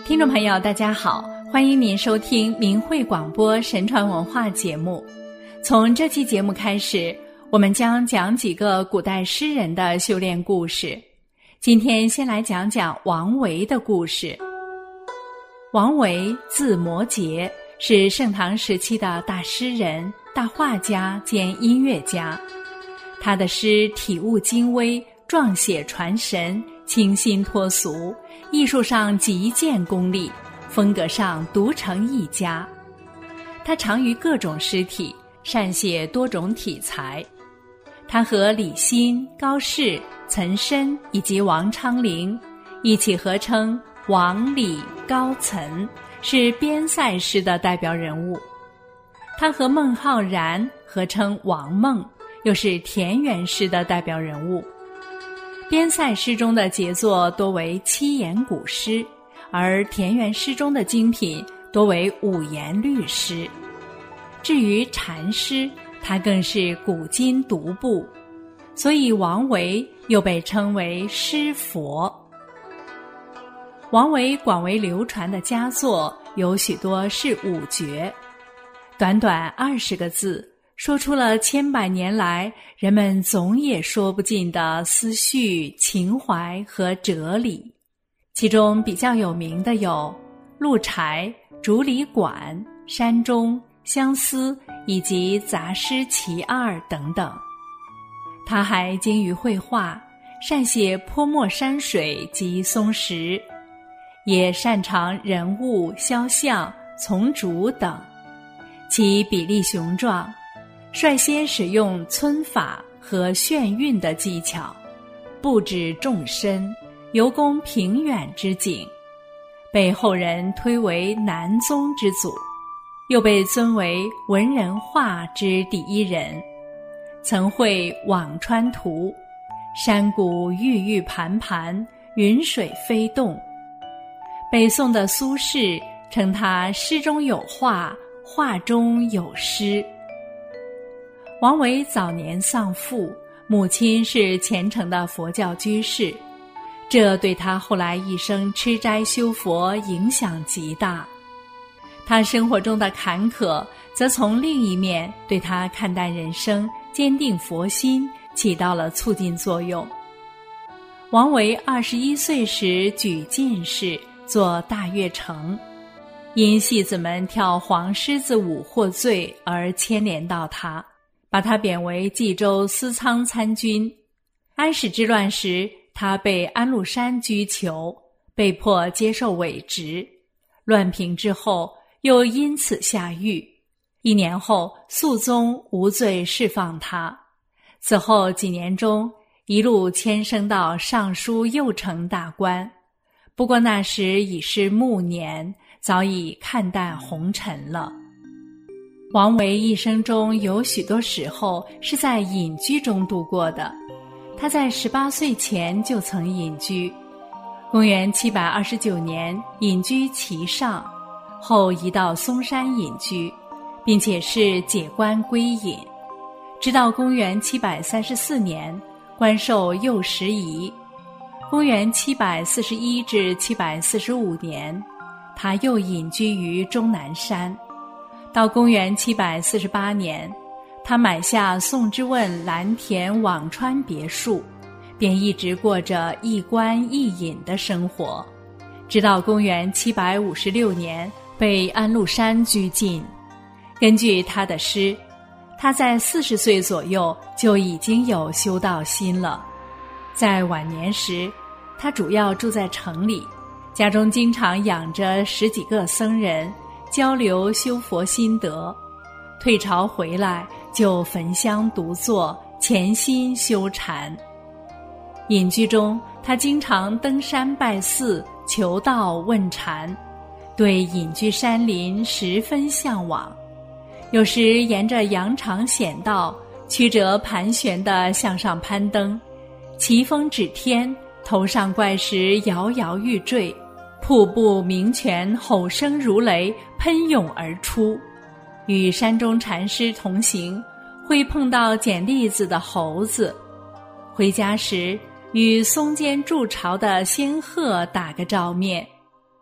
听众朋友大家好，欢迎您收听明慧广播神传文化节目。从这期节目开始，我们将讲几个古代诗人的修炼故事。今天先来讲讲王维的故事。王维字摩诘，是盛唐时期的大诗人、大画家兼音乐家。他的诗体悟精微，壮写传神，清新脱俗，艺术上极见功力，风格上独成一家。他长于各种诗体，善写多种题材。他和李欣、高适、岑参以及王昌龄一起合称王李高岑，是边塞诗的代表人物。他和孟浩然合称王孟，又是田园诗的代表人物。边塞诗中的杰作多为七言古诗，而田园诗中的精品多为五言律诗。至于禅诗，他更是古今独步，所以王维又被称为诗佛。王维广为流传的佳作有许多是五绝，短短20个字，说出了千百年来人们总也说不尽的思绪、情怀和哲理。其中比较有名的有鹿柴、竹里馆、山中、相思以及杂诗其二等等。他还精于绘画，善写泼墨山水及松石，也擅长人物、肖像、丛竹等。其笔力雄壮，率先使用皴法和眩晕的技巧，布置纵深，尤工平远之景，被后人推为南宗之祖，又被尊为文人画之第一人。曾绘《辋川图》，山谷郁郁盘盘，云水飞动。北宋的苏轼称他诗中有画，画中有诗。王维早年丧父，母亲是虔诚的佛教居士，这对他后来一生吃斋修佛影响极大。他生活中的坎坷，则从另一面对他看待人生、坚定佛心起到了促进作用。王维21岁时举进士，做大乐丞，因戏子们跳黄狮子舞获罪而牵连到他，把他贬为冀州司仓参军。安史之乱时，他被安禄山拘囚，被迫接受伪职。乱平之后，又因此下狱。1年后，肃宗无罪释放他。此后几年中，一路迁升到尚书右丞大官。不过那时已是暮年，早已看淡红尘了。王维一生中有许多时候是在隐居中度过的。他在18岁前就曾隐居，公元729年隐居岐上，后移到嵩山隐居，并且是解官归隐。直到公元734年官授右拾遗，公元741至745年，他又隐居于终南山。到公元748年，他买下宋之问蓝田辋川别墅，便一直过着一官一隐的生活，直到公元756年被安禄山拘禁。根据他的诗，他在40岁左右就已经有修道心了。在晚年时，他主要住在城里，家中经常养着10几个僧人，交流修佛心得。退朝回来就焚香独坐，潜心修禅。隐居中，他经常登山拜寺，求道问禅，对隐居山林十分向往。有时沿着羊肠险道，曲折盘旋地向上攀登，奇峰指天，头上怪石摇摇欲坠，瀑布鸣泉吼声如雷，喷涌而出。与山中禅师同行，会碰到捡栗子的猴子。回家时，与松间筑巢的仙鹤打个照面。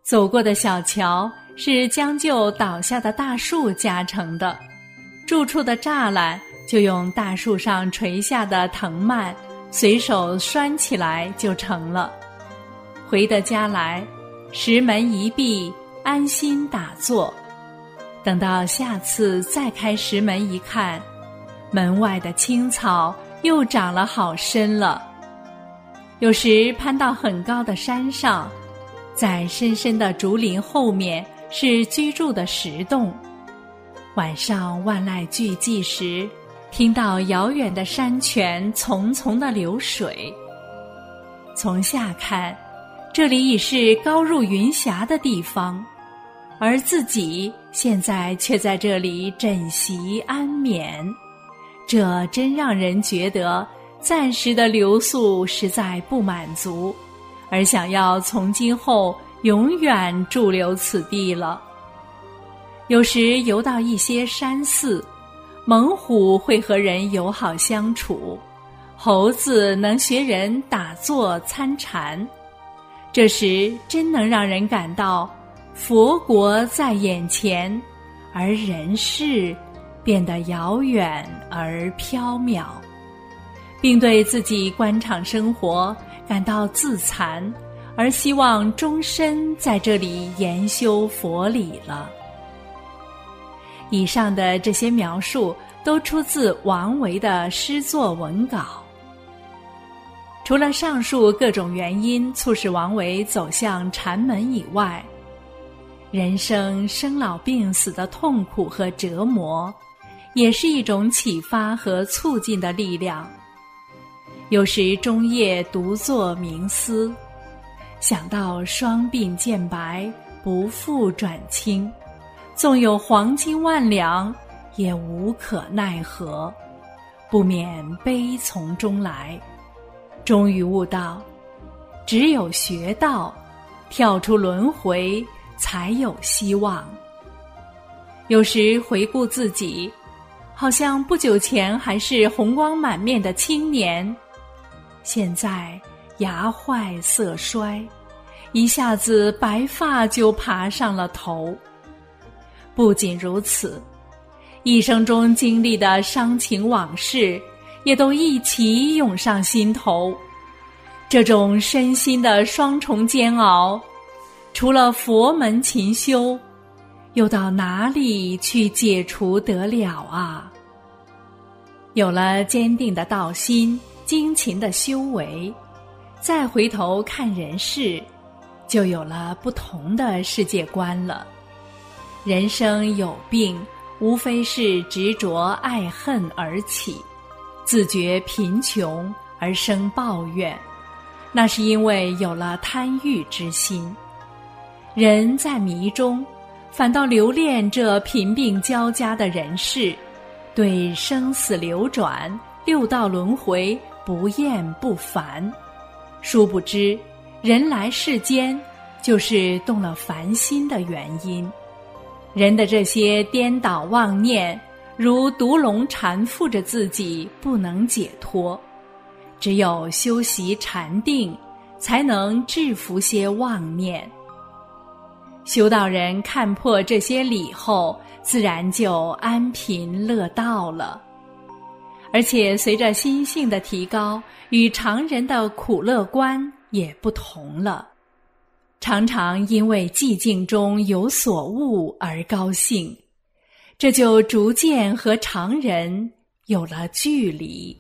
走过的小桥是将就倒下的大树夹成的，住处的栅栏就用大树上垂下的藤蔓随手拴起来就成了。回得家来，石门一闭，安心打坐。等到下次再开石门一看，门外的青草又长了好深了。有时攀到很高的山上，在深深的竹林后面是居住的石洞。晚上万籁俱寂时，听到遥远的山泉淙淙的流水。从下看，这里已是高入云霞的地方，而自己现在却在这里枕席安眠，这真让人觉得暂时的留宿实在不满足，而想要从今后永远驻留此地了。有时游到一些山寺，猛虎会和人友好相处，猴子能学人打坐参禅，这时真能让人感到佛国在眼前，而人世变得遥远而缥缈，并对自己官场生活感到自惭，而希望终身在这里研修佛理了。以上的这些描述都出自王维的诗作文稿。除了上述各种原因促使王维走向禅门以外，人生生老病死的痛苦和折磨，也是一种启发和促进的力量。有时终夜独坐冥思，想到双鬓渐白，不复转青，纵有黄金万两，也无可奈何，不免悲从中来。终于悟到，只有学道，跳出轮回，才有希望。有时回顾自己，好像不久前还是红光满面的青年，现在牙坏色衰，一下子白发就爬上了头。不仅如此，一生中经历的伤情往事也都一起涌上心头。这种身心的双重煎熬，除了佛门勤修，又到哪里去解除得了啊？有了坚定的道心，精勤的修为，再回头看人世，就有了不同的世界观了。人生有病，无非是执着爱恨而起，自觉贫穷而生抱怨，那是因为有了贪欲之心。人在迷中，反倒留恋这贫病交加的人世，对生死流转、六道轮回不厌不烦。殊不知，人来世间就是动了凡心的原因。人的这些颠倒妄念，如毒龙缠缚着自己，不能解脱。只有修习禅定，才能制服些妄念。修道人看破这些理后，自然就安贫乐道了。而且随着心性的提高，与常人的苦乐观也不同了。常常因为寂静中有所悟而高兴，这就逐渐和常人有了距离。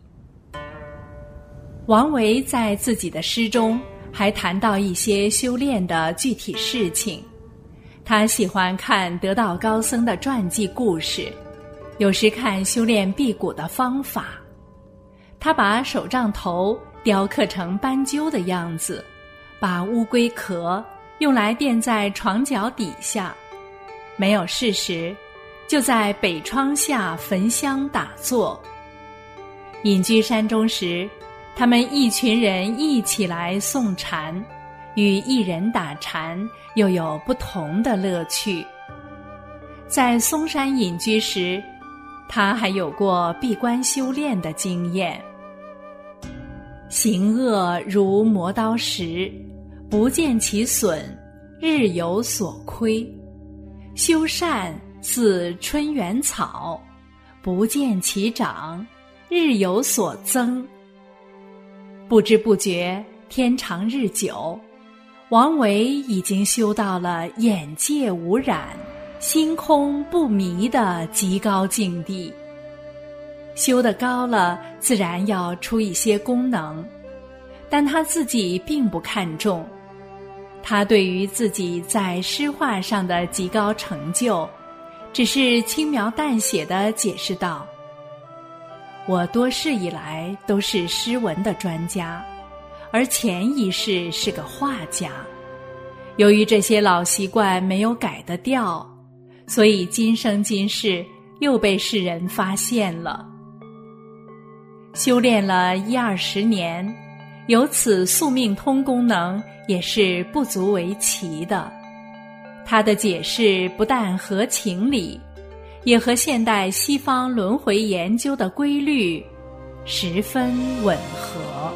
王维在自己的诗中还谈到一些修炼的具体事情。他喜欢看得道高僧的传记故事，有时看修炼辟谷的方法。他把手杖头雕刻成斑鸠的样子，把乌龟壳用来垫在床脚底下，没有事时就在北窗下焚香打坐。隐居山中时，他们一群人一起来诵禅，与一人打禅又有不同的乐趣。在嵩山隐居时，他还有过闭关修炼的经验。行恶如磨刀石，不见其损， 日有所亏；修善似春园草，不见其长，日有所增。不知不觉，天长日久，王维已经修到了眼界无染、心空不迷的极高境地。修得高了，自然要出一些功能，但他自己并不看重。他对于自己在诗画上的极高成就，只是轻描淡写地解释道：我多世以来都是诗文的专家，而前一世是个画家。由于这些老习惯没有改得掉，所以今生今世又被世人发现了。修炼了10-20年，有此宿命通功能也是不足为奇的。他的解释不但合情理，也和现代西方轮回研究的规律十分吻合。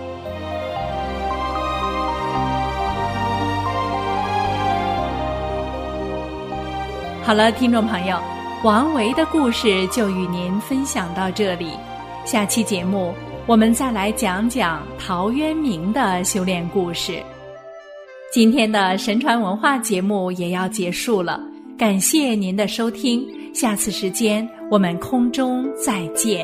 好了，听众朋友，王维的故事就与您分享到这里。下期节目我们再来讲讲陶渊明的修炼故事。今天的神传文化节目也要结束了，感谢您的收听，下次时间我们空中再见。